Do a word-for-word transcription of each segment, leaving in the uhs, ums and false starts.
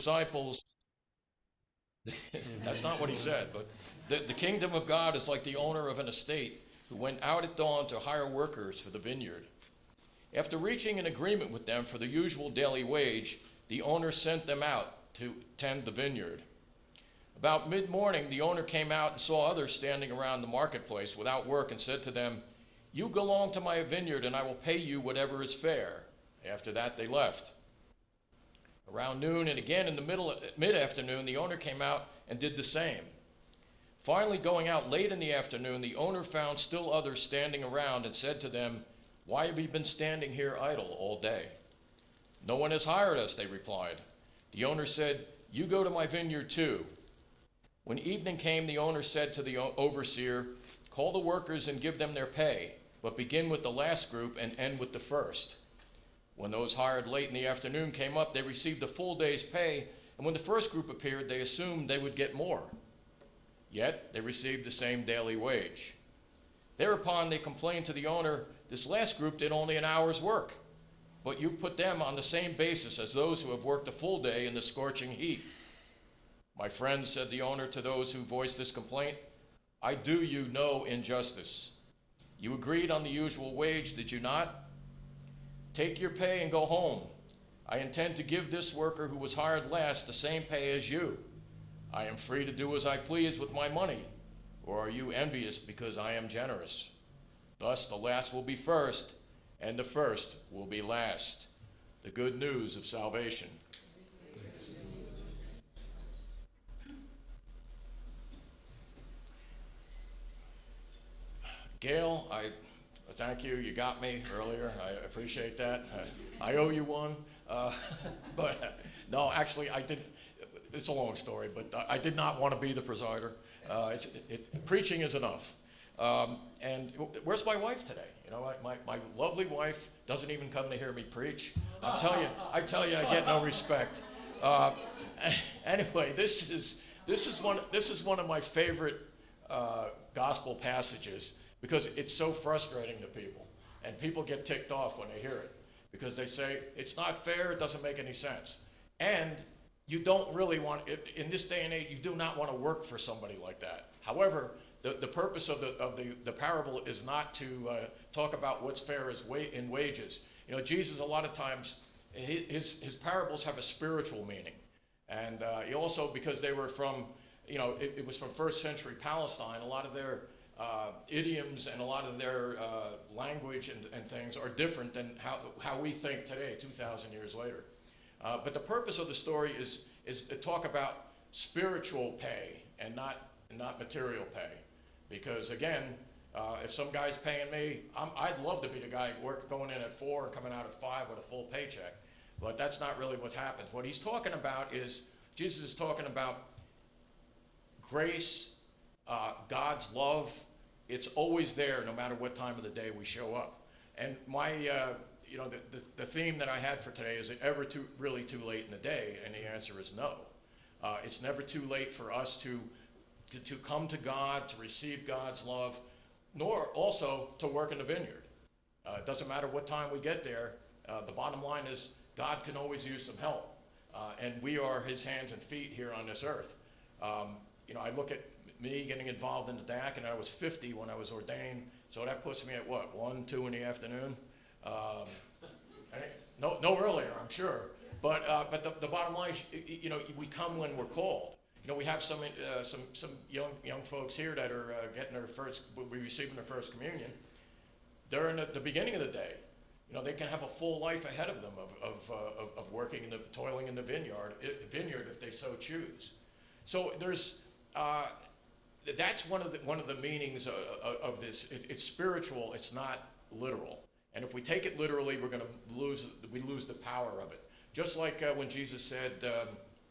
disciples, that's not what he said, but the, the kingdom of God is like the owner of an estate who went out at dawn to hire workers for the vineyard. After reaching an agreement with them for the usual daily wage, the owner sent them out to tend the vineyard. About mid-morning, the owner came out and saw others standing around the marketplace without work and said to them, "You go along to my vineyard and I will pay you whatever is fair." After that, they left. Around noon and again in the middle mid-afternoon, the owner came out and did the same. Finally, going out late in the afternoon, the owner found still others standing around and said to them, "Why have you been standing here idle all day?" "No one has hired us," they replied. The owner said, "You go to my vineyard too." When evening came, the owner said to the overseer, "Call the workers and give them their pay, but begin with the last group and end with the first." When those hired late in the afternoon came up, they received a full day's pay, and when the first group appeared, they assumed they would get more. Yet they received the same daily wage. Thereupon they complained to the owner, "This last group did only an hour's work, but you've put them on the same basis as those who have worked a full day in the scorching heat." "My friends," said the owner to those who voiced this complaint, "I do you no injustice. You agreed on the usual wage, did you not? Take your pay and go home. I intend to give this worker who was hired last the same pay as you. I am free to do as I please with my money. Or are you envious because I am generous? Thus the last will be first, and the first will be last." The good news of salvation. Gail, I thank you. You got me earlier. I appreciate that. I, I owe you one. Uh, but uh, no, actually, I did. It's a long story, but I did not want to be the presider. Uh, it, it, preaching is enough. Um, and where's my wife today? You know, my, my lovely wife doesn't even come to hear me preach. I tell you, I tell you, I get no respect. Uh, anyway, this is this is one this is one of my favorite uh, gospel passages, because it's so frustrating to people, and people get ticked off when they hear it, because they say it's not fair, it doesn't make any sense, and you don't really want, in this day and age, you do not want to work for somebody like that. However, the, the purpose of the of the, the parable is not to uh, talk about what's fair as wa- in wages. You know, Jesus, a lot of times, his his parables have a spiritual meaning, and uh, he also, because they were from, you know, it, it was from first century Palestine, a lot of their uh, idioms and a lot of their uh, language and, and things are different than how how we think today, two thousand years later. Uh, but the purpose of the story is is to talk about spiritual pay and not not material pay, because again, uh, if some guy's paying me, I'm, I'd love to be the guy work, going in at four and coming out at five with a full paycheck, but that's not really what happens. What he's talking about is, Jesus is talking about grace, uh, God's love. It's always there, no matter what time of the day we show up. And my uh, you know, the, the, the theme that I had for today, is it ever too really too late in the day? And the answer is no. Uh, it's never too late for us to, to to come to God, to receive God's love, nor also to work in the vineyard. Uh, it doesn't matter what time we get there. Uh, the bottom line is, God can always use some help, uh, and we are His hands and feet here on this earth. Um, you know, I look at me getting involved in the D A C, and I was fifty when I was ordained, so that puts me at what, one, two in the afternoon. Um, no, no earlier, I'm sure. But uh, but the, the bottom line is, you know, we come when we're called. You know, we have some uh, some some young young folks here that are uh, getting their first, will be receiving their first communion. They're in the, the beginning of the day. You know, they can have a full life ahead of them of of uh, of, of working in the toiling in the vineyard vineyard if they so choose. So there's. Uh, that's one of the one of the meanings of, of this. It, it's spiritual. It's not literal. And if we take it literally, we're going to lose, we lose the power of it. Just like uh, when Jesus said, um,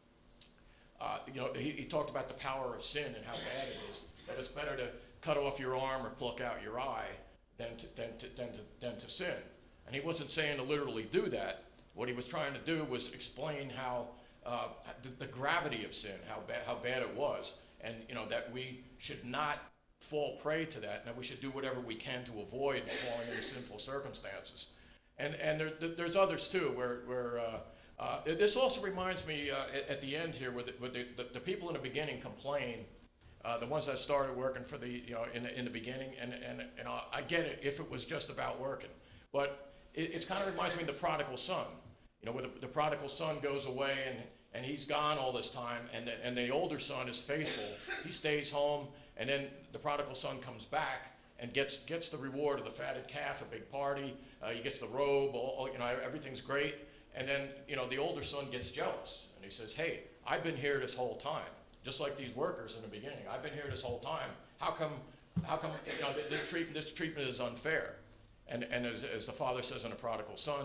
uh, you know, he, he talked about the power of sin and how bad it is, that it's better to cut off your arm or pluck out your eye than to, than to, than to, than to sin. And he wasn't saying to literally do that. What he was trying to do was explain how uh, the, the gravity of sin, how bad, how bad it was, and you know that we should not fall prey to that, and that we should do whatever we can to avoid falling into sinful circumstances. And and there, there's others too, where where uh, Uh, this also reminds me uh, at, at the end here, where the, where the, the, the people in the beginning complain, uh, the ones that started working for the, you know, in the, in the beginning, and, and, and I get it if it was just about working, but it it's kind of reminds me of the prodigal son, you know, where the, the prodigal son goes away and, and he's gone all this time, and the, and the older son is faithful, he stays home, and then the prodigal son comes back and gets gets the reward of the fatted calf, a big party, uh, he gets the robe, all, all, you know, everything's great. And then, you know, the older son gets jealous, and he says, hey, I've been here this whole time, just like these workers in the beginning. I've been here this whole time. How come, how come, you know, this treatment, this treatment is unfair? And, and as, as the father says in the prodigal son,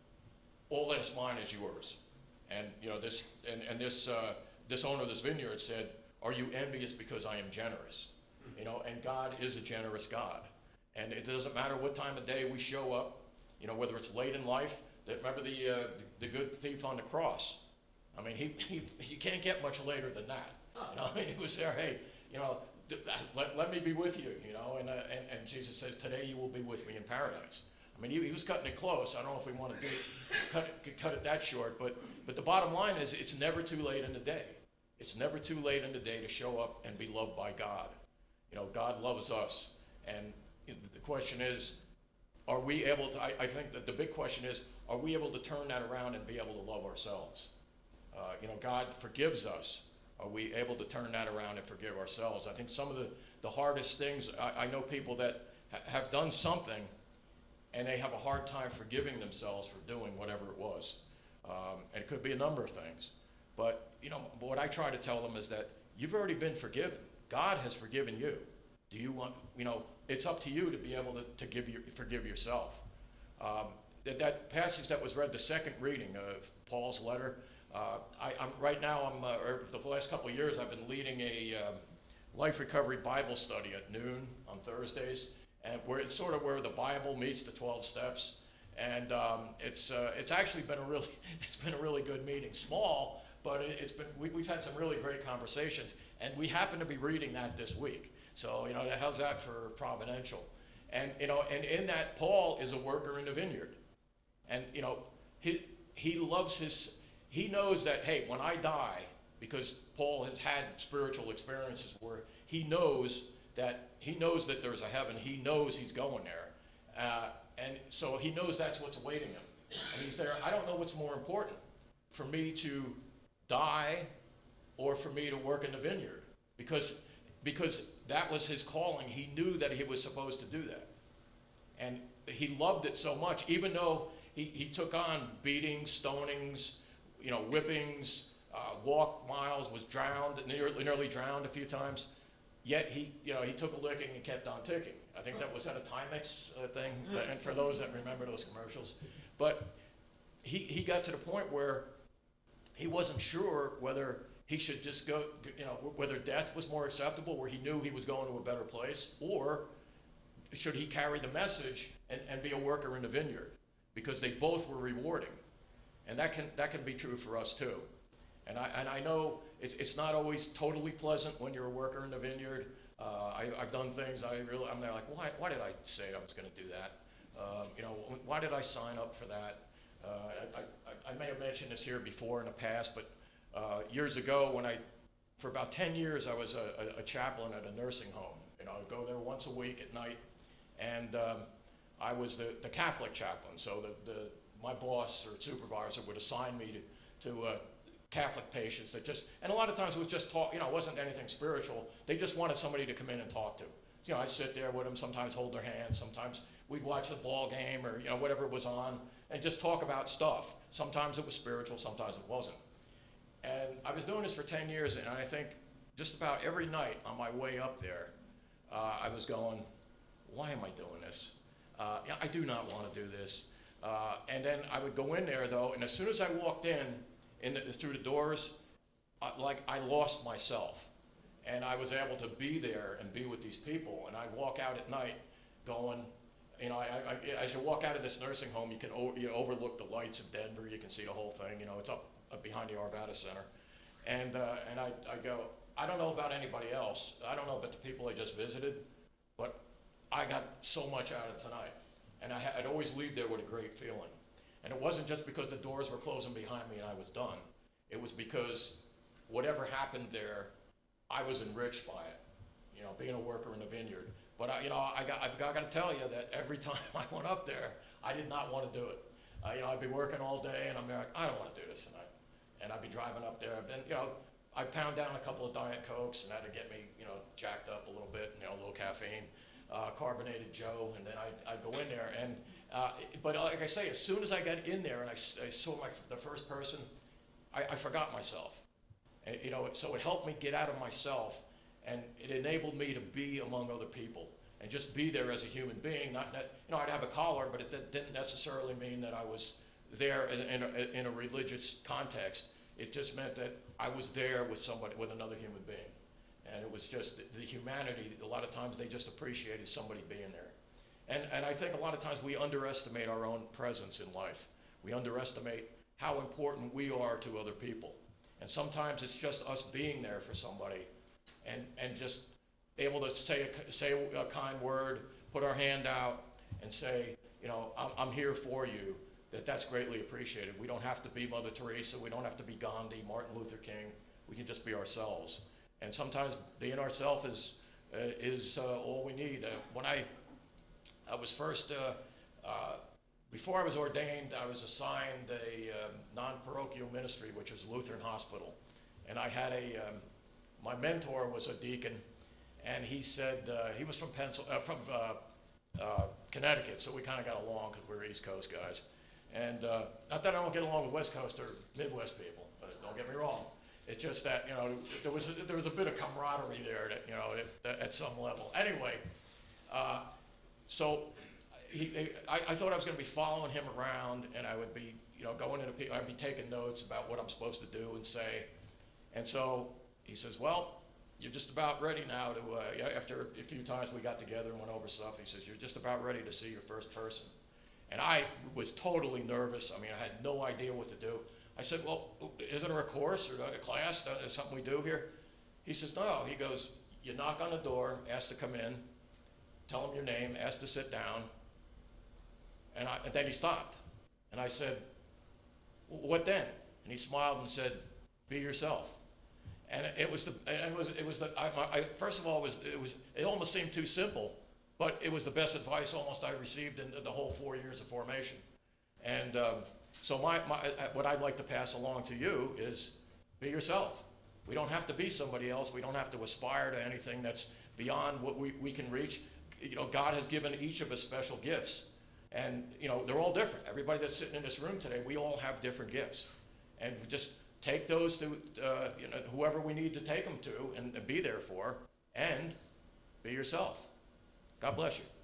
all that is mine is yours. And, you know, this, and, and this, uh, this owner of this vineyard said, are you envious because I am generous? You know, and God is a generous God. And it doesn't matter what time of day we show up, you know, whether it's late in life. Remember the, uh, the the good thief on the cross? I mean, he, he you can't get much later than that. You know, I mean, he was there. Hey, you know, let, let me be with you. You know, and, uh, and and Jesus says, today you will be with me in paradise. I mean, he, he was cutting it close. I don't know if we want to do cut it, cut it that short, but but the bottom line is, it's never too late in the day. It's never too late in the day to show up and be loved by God. You know, God loves us, and the question is, are we able to? I, I think that the big question is, are we able to turn that around and be able to love ourselves? Uh, you know, God forgives us. Are we able to turn that around and forgive ourselves? I think some of the, the hardest things, I, I know people that ha- have done something and they have a hard time forgiving themselves for doing whatever it was. Um, and it could be a number of things. But, you know, what I try to tell them is that you've already been forgiven. God has forgiven you. Do you want, you know, it's up to you to be able to, to give your, forgive yourself. Um, that, that passage that was read, the second reading of Paul's letter, uh, I, I'm right now, I'm, uh, or the last couple of years, I've been leading a um, Life Recovery Bible study at noon on Thursdays, and where it's sort of where the Bible meets the twelve steps. And um, it's uh, it's actually been a really it's been a really good meeting. Small, but it, it's been we, we've had some really great conversations, and we happen to be reading that this week. So, you know, how's that for providential? And, you know, and in that, Paul is a worker in the vineyard. And, you know, he, he loves his, he knows that, hey, when I die, because Paul has had spiritual experiences where he knows that, he knows that there's a heaven, he knows he's going there. Uh, and so he knows that's what's awaiting him. And he's there, I don't know what's more important, for me to die or for me to work in the vineyard. Because Because that was his calling. He knew that he was supposed to do that. And he loved it so much, even though he, he took on beatings, stonings, you know, whippings, uh, walked miles, was drowned, nearly, nearly drowned a few times. Yet he, you know, he took a licking and kept on ticking. I think that was at a Timex uh, thing, and for those that remember those commercials. But he, he got to the point where he wasn't sure whether he should just go, you know, whether death was more acceptable, where he knew he was going to a better place, or should he carry the message and, and be a worker in the vineyard? Because they both were rewarding. And that can that can be true for us too. And I and I know it's it's not always totally pleasant when you're a worker in the vineyard. Uh, I, I've done things I really, I'm there like, why why did I say I was going to do that? Uh, you know, why did I sign up for that? Uh, I, I, I may have mentioned this here before in the past, but Uh, years ago, when I, for about ten years, I was a, a, a chaplain at a nursing home. You know, I'd go there once a week at night, and um, I was the, the Catholic chaplain. So the, the my boss or supervisor would assign me to to uh, Catholic patients that just, and a lot of times it was just talk. You know, it wasn't anything spiritual. They just wanted somebody to come in and talk to. You know, I'd sit there with them, sometimes hold their hand, sometimes we'd watch the ball game or you know whatever was on, and just talk about stuff. Sometimes it was spiritual, sometimes it wasn't. And I was doing this for ten years, and I think just about every night on my way up there, uh, I was going, why am I doing this? Uh, yeah, I do not want to do this. Uh, and then I would go in there, though, and as soon as I walked in, in the, through the doors, uh, like I lost myself. And I was able to be there and be with these people. And I'd walk out at night going, you know, I, I, as you walk out of this nursing home, you can o- you overlook the lights of Denver. You can see the whole thing. You know, it's up up behind the Arvada Center. And uh, and I, I go, I don't know about anybody else. I don't know about the people I just visited, but I got so much out of tonight. And I, I'd always leave there with a great feeling. And it wasn't just because the doors were closing behind me and I was done. It was because whatever happened there, I was enriched by it, you know, being a worker in the vineyard. But I, you know, I got, I've got, got to tell you that every time I went up there, I did not want to do it. Uh, you know, I'd be working all day, and I'm like, I don't want to do this tonight. And I'd be driving up there, and you know, I'd pound down a couple of Diet Cokes, and that'd get me, you know, jacked up a little bit, you know, a little caffeine, uh, carbonated Joe, and then I'd, I'd go in there. And uh, but like I say, as soon as I got in there and I, I saw my the first person, I, I forgot myself. And, you know, so it helped me get out of myself, and it enabled me to be among other people and just be there as a human being. Not, not you know, I'd have a collar, but it didn't necessarily mean that I was there in, in, a, in a religious context. It just meant that I was there with somebody, with another human being. And it was just the, the humanity. A lot of times they just appreciated somebody being there. And, and I think a lot of times we underestimate our own presence in life. We underestimate how important we are to other people. And sometimes it's just us being there for somebody and, and just able to say a, say a kind word, put our hand out and say, you know, I'm, I'm here for you, that that's greatly appreciated. We don't have to be Mother Teresa. We don't have to be Gandhi, Martin Luther King. We can just be ourselves. And sometimes being ourselves is, uh, is uh, all we need. Uh, when I, I was first, uh, uh, before I was ordained, I was assigned a uh, non-parochial ministry, which was Lutheran Hospital. And I had a, um, my mentor was a deacon, and he said, uh, he was from Pencil, uh, from uh, uh, Connecticut, so we kind of got along because we were East Coast guys. And uh, not that I don't get along with West Coast or Midwest people, but don't get me wrong. It's just that, you know, there was a, there was a bit of camaraderie there, that, you know, at, at some level. Anyway, uh, so he, I, I thought I was going to be following him around, and I would be, you know, going into people, I'd be taking notes about what I'm supposed to do and say. And so he says, well, you're just about ready now to, uh, after a few times we got together and went over stuff, he says, you're just about ready to see your first person. And I was totally nervous. I mean, I had no idea what to do. I said, well, isn't there a course or a class, or something we do here? He says, no. He goes, you knock on the door, ask to come in, tell him your name, ask to sit down. And, I, and then he stopped. And I said, what then? And he smiled and said, be yourself. And it was the, and it was, it was the, I, I, first of all, it was, it was, it almost seemed too simple, but it was the best advice almost I received in the whole four years of formation. And um, so my, my, what I'd like to pass along to you is be yourself. We don't have to be somebody else. We don't have to aspire to anything that's beyond what we, we can reach. You know, God has given each of us special gifts. And, you know, they're all different. Everybody that's sitting in this room today, we all have different gifts. And just take those to, uh, you know, whoever we need to take them to and, and be there for, and be yourself. God bless you.